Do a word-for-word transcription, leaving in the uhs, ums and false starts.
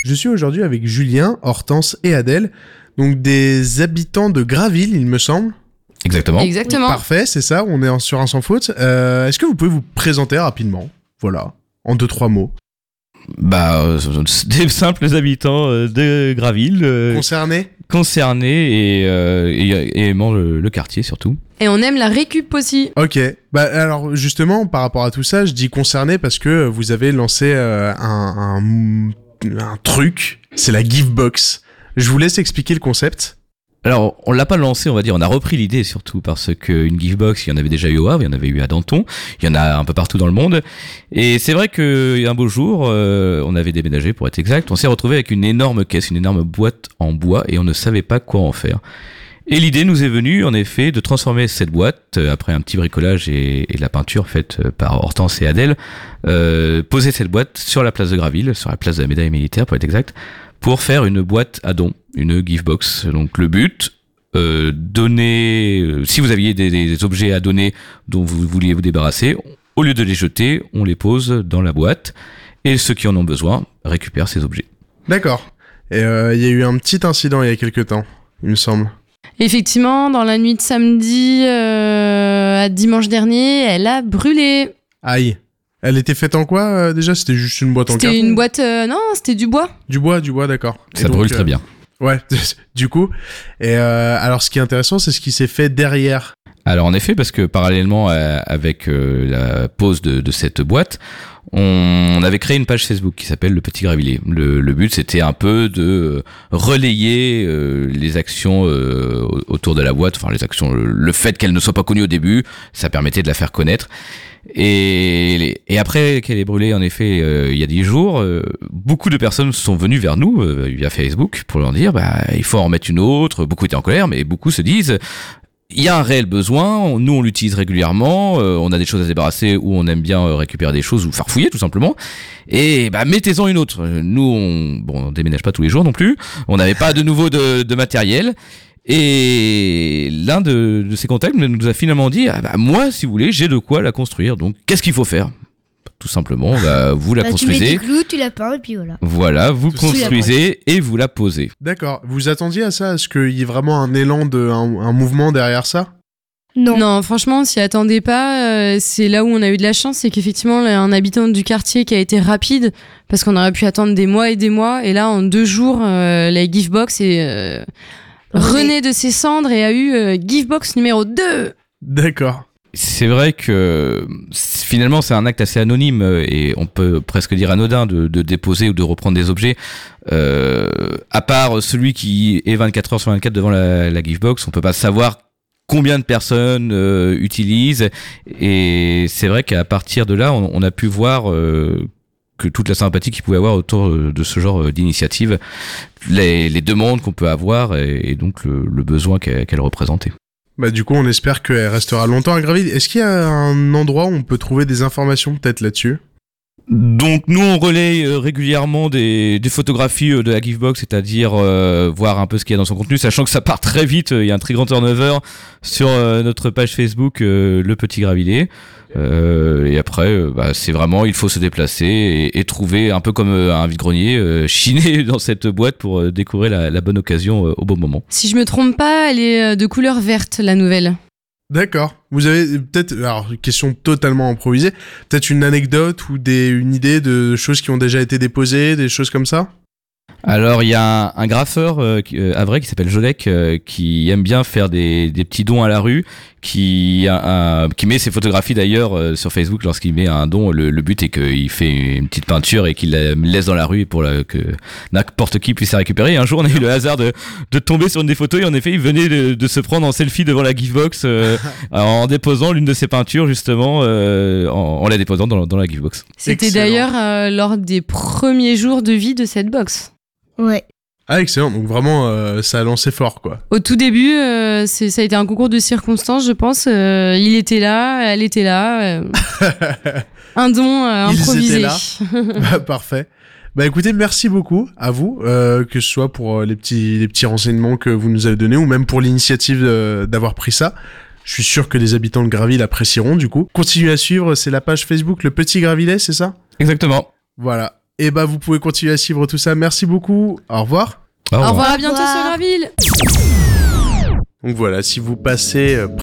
Je suis aujourd'hui avec Julien, Hortense et Adèle, donc des habitants de Graville, il me semble. Exactement. Exactement. Parfait, c'est ça, on est en- sur un sans faute. Euh, est-ce que vous pouvez vous présenter rapidement ? Voilà, en deux, trois mots. Bah, euh, des simples habitants euh, de Graville, euh, Concernés ? concernés et, euh, et, et aimant le, le quartier surtout. Et on aime la récup aussi. Ok, bah alors justement, par rapport à tout ça, je dis concerné parce que vous avez lancé euh, un, un, un truc, c'est la Givebox. Je vous laisse expliquer le concept. Alors, on l'a pas lancé, on va dire, on a repris l'idée surtout parce qu'une Givebox, il y en avait déjà eu au Havre, il y en avait eu à Danton, il y en a un peu partout dans le monde. Et c'est vrai qu'un beau jour, euh, on avait déménagé pour être exact, on s'est retrouvé avec une énorme caisse, une énorme boîte en bois et on ne savait pas quoi en faire. Et l'idée nous est venue, en effet, de transformer cette boîte, euh, après un petit bricolage et, et de la peinture faite euh, par Hortense et Adèle, euh, poser cette boîte sur la place de Graville, sur la place de la médaille militaire pour être exact, pour faire une boîte à dons, une Givebox. Donc le but, euh, donner, euh, si vous aviez des, des objets à donner dont vous vouliez vous débarrasser, au lieu de les jeter, on les pose dans la boîte et ceux qui en ont besoin récupèrent ces objets. D'accord. Et il euh, y a eu un petit incident il y a quelques temps, il me semble. Effectivement, dans la nuit de samedi euh, à dimanche dernier, elle a brûlé. Aïe. Elle était faite en quoi euh, déjà ? C'était juste une boîte en carton ? C'était une boîte... euh, non, c'était du bois. Du bois, du bois, d'accord. Et Ça donc, brûle euh, très bien. Ouais, du coup. Et euh, alors, ce qui est intéressant, c'est ce qui s'est fait derrière. Alors en effet, parce que parallèlement à- avec euh, la pose de, de cette boîte, on, on avait créé une page Facebook qui s'appelle Le Petit Gravillier. Le, le but, c'était un peu de relayer euh, les actions euh, autour de la boîte, enfin les actions, le, le fait qu'elle ne soit pas connue au début, ça permettait de la faire connaître. Et, et après qu'elle ait brûlé, en effet, euh, il y a dix jours, euh, beaucoup de personnes sont venues vers nous euh, via Facebook pour leur dire, bah, il faut en remettre une autre. Beaucoup étaient en colère, mais beaucoup se disent, il y a un réel besoin, nous on l'utilise régulièrement, euh, on a des choses à se débarrasser ou on aime bien euh, récupérer des choses ou farfouiller tout simplement, et bah mettez-en une autre. Nous on, bon, on déménage pas tous les jours non plus, on n'avait pas de nouveau de, de matériel, et l'un de, de ces contacts nous a finalement dit, ah bah moi si vous voulez j'ai de quoi la construire, donc qu'est-ce qu'il faut faire ? Tout simplement, bah, vous la Bah, tu mets construisez, du clou, tu la peins et puis voilà. voilà, vous Tout construisez et vous la posez. D'accord. Vous attendiez à ça ? Est-ce qu'il y ait vraiment un élan, de, un, un mouvement derrière ça ? Non. Non, franchement, on s'y attendait pas. Euh, c'est là où on a eu de la chance, c'est qu'effectivement, là, un habitant du quartier qui a été rapide, parce qu'on aurait pu attendre des mois et des mois, et là, en deux jours, euh, la Givebox est euh, renée de ses cendres et a eu euh, Givebox numéro deux. D'accord. C'est vrai que c'est- finalement c'est un acte assez anonyme euh, et on peut presque dire anodin de, de déposer ou de reprendre des objets. Euh, à part celui qui est vingt-quatre heures sur vingt-quatre devant la, la Givebox, on peut pas savoir combien de personnes euh, utilisent. Et c'est vrai qu'à partir de là, on, on a pu voir euh, que toute la sympathie qu'il pouvait avoir autour de ce genre d'initiative, les, les demandes qu'on peut avoir et, et donc le, le besoin qu'elle, qu'elle représentait. Bah du coup, on espère qu'elle restera longtemps à Graville. Est-ce qu'il y a un endroit où on peut trouver des informations peut-être là-dessus ? Donc nous on relaye euh, régulièrement des, des photographies euh, de la Givebox, c'est-à-dire euh, voir un peu ce qu'il y a dans son contenu, sachant que ça part très vite, il y a un très grand turnover sur euh, notre page Facebook euh, Le Petit Gravillier. Euh, et après euh, bah, c'est vraiment, il faut se déplacer et, et trouver un peu comme euh, un vide-grenier, euh, chiner dans cette boîte pour euh, découvrir la, la bonne occasion euh, au bon moment. Si je me trompe pas, elle est euh, de couleur verte, la nouvelle. D'accord. Vous avez peut-être, alors question totalement improvisée, peut-être une anecdote ou des, une idée de choses qui ont déjà été déposées, des choses comme ça ? Alors il y a un, un graffeur euh, qui- euh, à vrai qui s'appelle Jolek euh, qui aime bien faire des, des petits dons à la rue, qui a un- qui met ses photographies d'ailleurs euh, sur Facebook lorsqu'il met un don. Le, le but est qu'il fait une petite peinture et qu'il la laisse dans la rue pour la, que n'importe qui puisse la récupérer. Et un jour on a eu le hasard de, de tomber sur une des photos et en effet il venait de, de se prendre en selfie devant la Givebox euh, en déposant l'une de ses peintures justement euh, en, en la déposant dans, dans la Givebox. C'était Excellent. d'ailleurs euh, lors des premiers jours de vie de cette box. Ouais. Ah excellent, donc vraiment euh, ça a lancé fort quoi. Au tout début, euh, c'est, ça a été un concours de circonstances, je pense. Euh, il était là, elle était là. euh, un don euh, Ils improvisé. étaient là. Bah, parfait. Bah écoutez, merci beaucoup à vous, euh, que ce soit pour euh, les petits les petits renseignements que vous nous avez donnés ou même pour l'initiative euh, d'avoir pris ça. Je suis sûr que les habitants de Graville apprécieront du coup. Continuez à suivre, c'est la page Facebook Le Petit Gravillet, c'est ça ? Exactement. Voilà. Et bah, vous pouvez continuer à suivre tout ça. Merci beaucoup. Au revoir. Au Au revoir. revoir, à bientôt Au revoir. sur Graville. Donc voilà, si vous passez